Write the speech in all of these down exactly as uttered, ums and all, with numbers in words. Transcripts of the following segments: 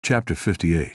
Chapter fifty-eight.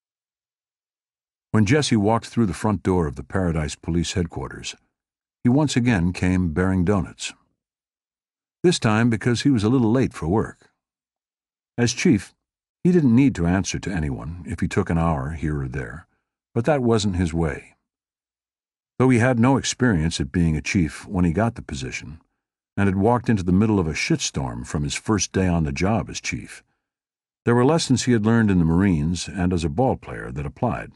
When Jesse walked through the front door of the Paradise Police Headquarters, he once again came bearing donuts. This time because he was a little late for work. As chief, he didn't need to answer to anyone if he took an hour here or there, but that wasn't his way. Though he had no experience at being a chief when he got the position, and had walked into the middle of a shitstorm from his first day on the job as chief, there were lessons he had learned in the Marines and as a ball player that applied.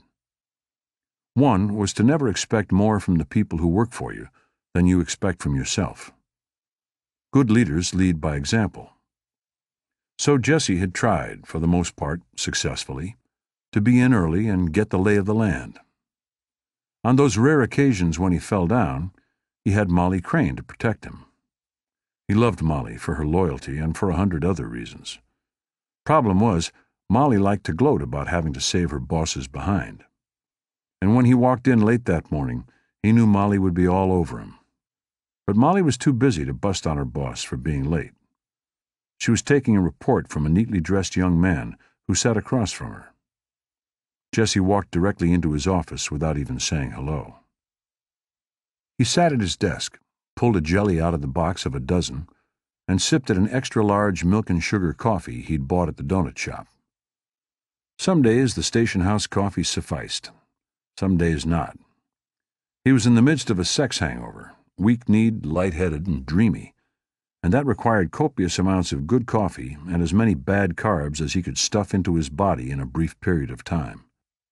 One was to never expect more from the people who work for you than you expect from yourself. Good leaders lead by example. So Jesse had tried, for the most part successfully, to be in early and get the lay of the land. On those rare occasions when he fell down, he had Molly Crane to protect him. He loved Molly for her loyalty and for a hundred other reasons. Problem was, Molly liked to gloat about having to save her boss's behind. And when he walked in late that morning, he knew Molly would be all over him. But Molly was too busy to bust on her boss for being late. She was taking a report from a neatly dressed young man who sat across from her. Jesse walked directly into his office without even saying hello. He sat at his desk, pulled a jelly out of the box of a dozen, and sipped at an extra-large milk and sugar coffee he'd bought at the donut shop. Some days the station house coffee sufficed, some days not. He was in the midst of a sex hangover, weak-kneed, light-headed, and dreamy, and that required copious amounts of good coffee and as many bad carbs as he could stuff into his body in a brief period of time.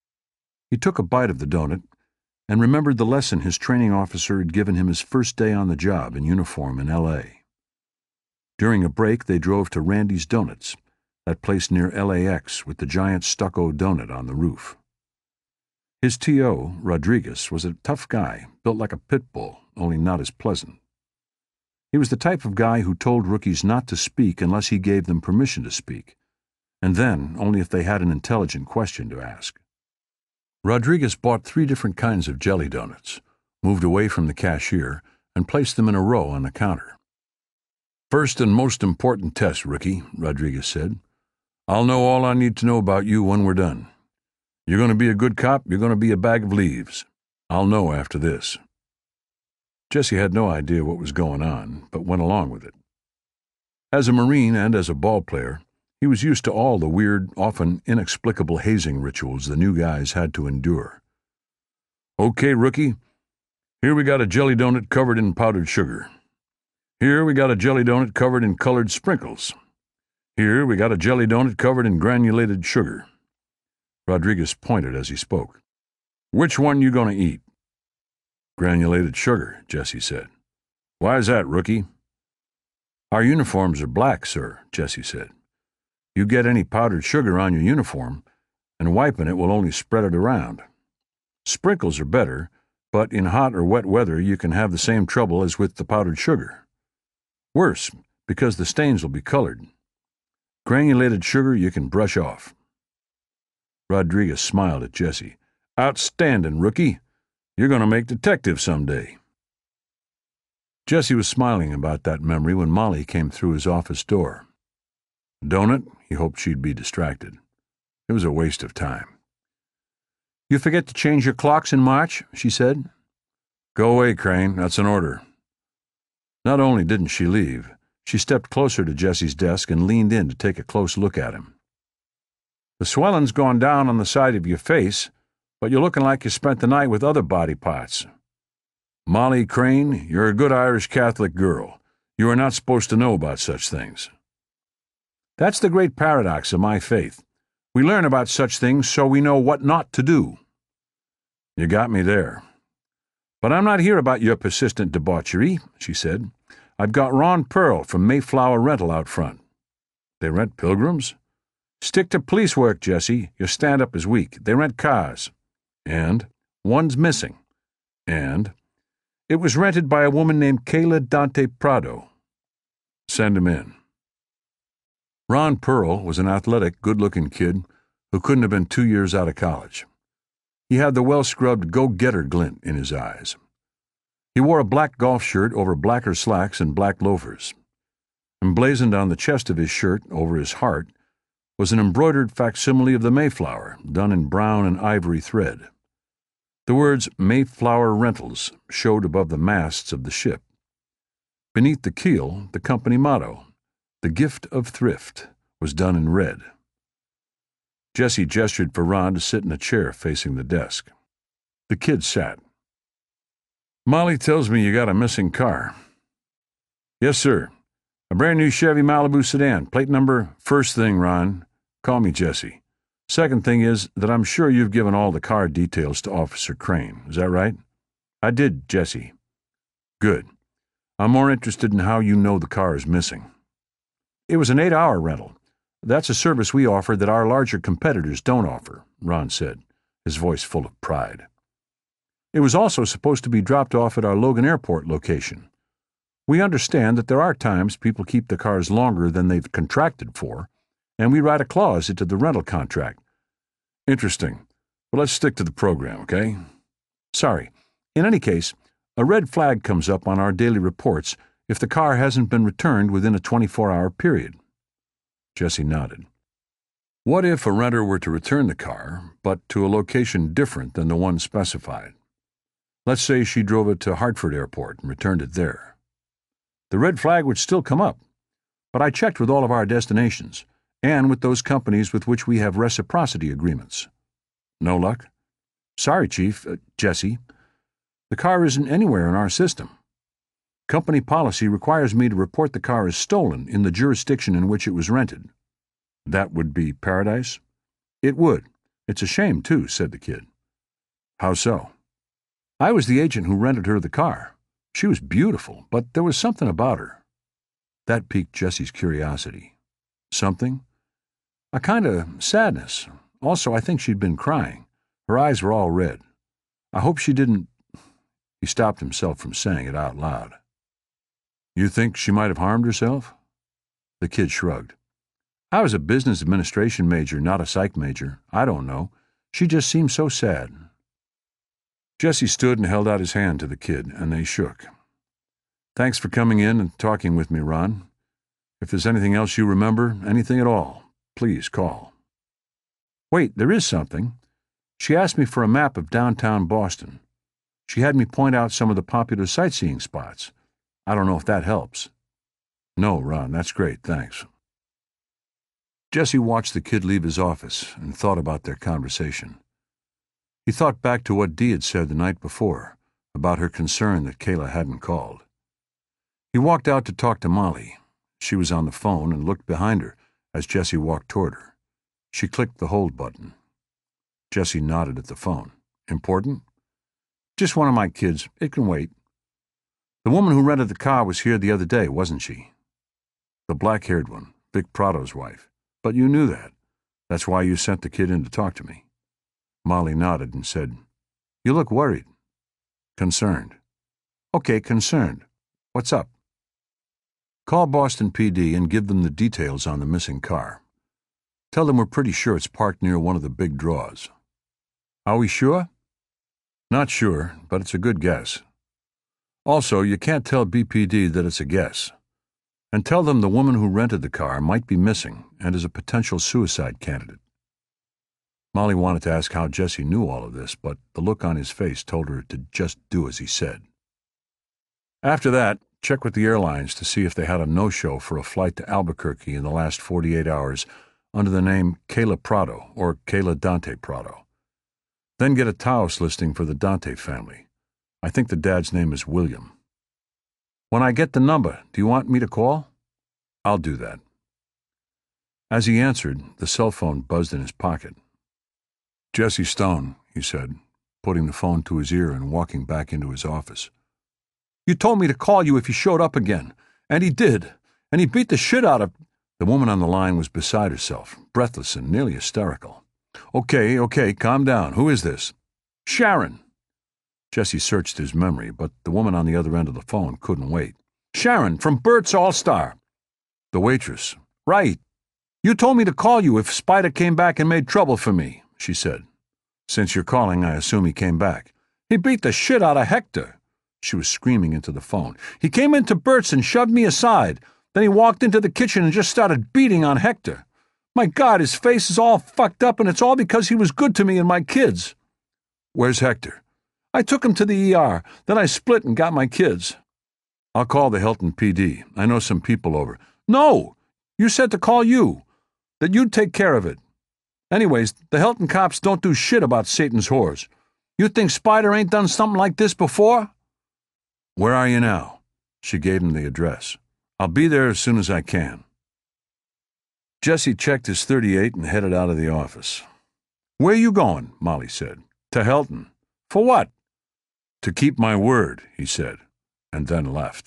He took a bite of the donut and remembered the lesson his training officer had given him his first day on the job in uniform in L A During a break, they drove to Randy's Donuts, that place near L A X with the giant stucco donut on the roof. His T O, Rodriguez, was a tough guy, built like a pit bull, only not as pleasant. He was the type of guy who told rookies not to speak unless he gave them permission to speak, and then only if they had an intelligent question to ask. Rodriguez bought three different kinds of jelly donuts, moved away from the cashier, and placed them in a row on the counter. "First and most important test, rookie," Rodriguez said. "I'll know all I need to know about you when we're done. You're going to be a good cop, you're going to be a bag of leaves. I'll know after this." Jesse had no idea what was going on, but went along with it. As a Marine and as a ball player, he was used to all the weird, often inexplicable hazing rituals the new guys had to endure. "Okay, rookie, here we got a jelly donut covered in powdered sugar. Here we got a jelly donut covered in colored sprinkles. Here we got a jelly donut covered in granulated sugar." Rodriguez pointed as he spoke. "Which one you gonna eat?" "Granulated sugar," Jesse said. "Why's that, rookie?" "Our uniforms are black, sir," Jesse said. "You get any powdered sugar on your uniform, and wiping it will only spread it around. Sprinkles are better, but in hot or wet weather you can have the same trouble as with the powdered sugar. Worse, because the stains will be colored. Granulated sugar you can brush off." Rodriguez smiled at Jesse. "Outstanding, rookie. You're going to make detective someday." Jesse was smiling about that memory when Molly came through his office door. Donut, he hoped she'd be distracted. It was a waste of time. "You forget to change your clocks in March?" she said. "Go away, Crane. That's an order." Not only didn't she leave, she stepped closer to Jesse's desk and leaned in to take a close look at him. "The swelling's gone down on the side of your face, but you're looking like you spent the night with other body parts. Molly Crane, you're a good Irish Catholic girl. You are not supposed to know about such things." "That's the great paradox of my faith. We learn about such things so we know what not to do." "You got me there. But I'm not here about your persistent debauchery," she said. "I've got Ron Pearl from Mayflower Rental out front." "They rent pilgrims?" "Stick to police work, Jesse. Your stand-up is weak. They rent cars." "And?" "One's missing." "And?" "It was rented by a woman named Kayla Dante Prado." "Send him in." Ron Pearl was an athletic, good-looking kid who couldn't have been two years out of college. He had the well-scrubbed go-getter glint in his eyes. He wore a black golf shirt over blacker slacks and black loafers. Emblazoned on the chest of his shirt, over his heart, was an embroidered facsimile of the Mayflower, done in brown and ivory thread. The words Mayflower Rentals showed above the masts of the ship. Beneath the keel, the company motto, "The Gift of Thrift," was done in red. Jessie gestured for Ron to sit in a chair facing the desk. The kid sat. "Molly tells me you got a missing car." "Yes, sir. A brand-new Chevy Malibu sedan, plate number..." "First thing, Ron, call me Jessie. Second thing is that I'm sure you've given all the car details to Officer Crane. Is that right?" "I did, Jessie." "Good. I'm more interested in how you know the car is missing." "It was an eight-hour rental. That's a service we offer that our larger competitors don't offer," Ron said, his voice full of pride. "It was also supposed to be dropped off at our Logan Airport location. We understand that there are times people keep the cars longer than they've contracted for, and we write a clause into the rental contract." "Interesting. Well, let's stick to the program, okay?" "Sorry. In any case, a red flag comes up on our daily reports if the car hasn't been returned within a twenty-four hour period." Jessie nodded. "What if a renter were to return the car, but to a location different than the one specified? Let's say she drove it to Hartford Airport and returned it there." "The red flag would still come up, but I checked with all of our destinations, and with those companies with which we have reciprocity agreements." "No luck?" "Sorry, Chief, uh, Jessie. The car isn't anywhere in our system. Company policy requires me to report the car as stolen in the jurisdiction in which it was rented." "That would be Paradise?" "It would. It's a shame, too," said the kid. "How so?" "I was the agent who rented her the car. She was beautiful, but there was something about her." That piqued Jessie's curiosity. "Something?" "A kind of sadness. Also, I think she'd been crying. Her eyes were all red. I hope she didn't—" He stopped himself from saying it out loud. "You think she might have harmed herself?" The kid shrugged. "I was a business administration major, not a psych major. I don't know. She just seemed so sad." Jessie stood and held out his hand to the kid, and they shook. "Thanks for coming in and talking with me, Ron. If there's anything else you remember, anything at all, please call." "Wait, there is something. She asked me for a map of downtown Boston. She had me point out some of the popular sightseeing spots. I don't know if that helps." "No, Ron, that's great, thanks." Jessie watched the kid leave his office and thought about their conversation. He thought back to what Dee had said the night before about her concern that Kayla hadn't called. He walked out to talk to Molly. She was on the phone and looked behind her as Jessie walked toward her. She clicked the hold button. Jessie nodded at the phone. "Important?" "Just one of my kids. It can wait." "The woman who rented the car was here the other day, wasn't she?" "The black-haired one, Vic Prado's wife. But you knew that. That's why you sent the kid in to talk to me." Molly nodded and said, "You look worried." "Concerned." "Okay, concerned. What's up?" "Call Boston P D and give them the details on the missing car. Tell them we're pretty sure it's parked near one of the big draws." "Are we sure?" "Not sure, but it's a good guess. Also, you can't tell B P D that it's a guess. And tell them the woman who rented the car might be missing and is a potential suicide candidate." Molly wanted to ask how Jessie knew all of this, but the look on his face told her to just do as he said. After that, check with the airlines to see if they had a no-show for a flight to Albuquerque in the last forty-eight hours under the name Kayla Prado or Kayla Dante Prado. Then get a Taos listing for the Dante family. I think the dad's name is William. "When I get the number, do you want me to call?" "I'll do that." As he answered, the cell phone buzzed in his pocket. "Jessie Stone," he said, putting the phone to his ear and walking back into his office. "You told me to call you if he showed up again. And he did. And he beat the shit out of—" The woman on the line was beside herself, breathless and nearly hysterical. "Okay, okay, calm down. Who is this?" "Sharon." Jessie searched his memory, but the woman on the other end of the phone couldn't wait. "Sharon, from Bert's All-Star." "The waitress." "Right. You told me to call you if Spider came back and made trouble for me," she said. "Since you're calling, I assume he came back." "He beat the shit out of Hector." She was screaming into the phone. "He came into Bert's and shoved me aside. Then he walked into the kitchen and just started beating on Hector. My God, his face is all fucked up, and it's all because he was good to me and my kids." "Where's Hector?" "I took him to the E R. Then I split and got my kids." "I'll call the Hilton P D. I know some people over." "No! You said to call you. That you'd take care of it. Anyways, the Hilton cops don't do shit about Satan's whores. You think Spider ain't done something like this before?" "Where are you now?" She gave him the address. "I'll be there as soon as I can." Jesse checked his thirty-eight and headed out of the office. "Where you going?" Molly said. "To Hilton." "For what?" "To keep my word," he said, and then left.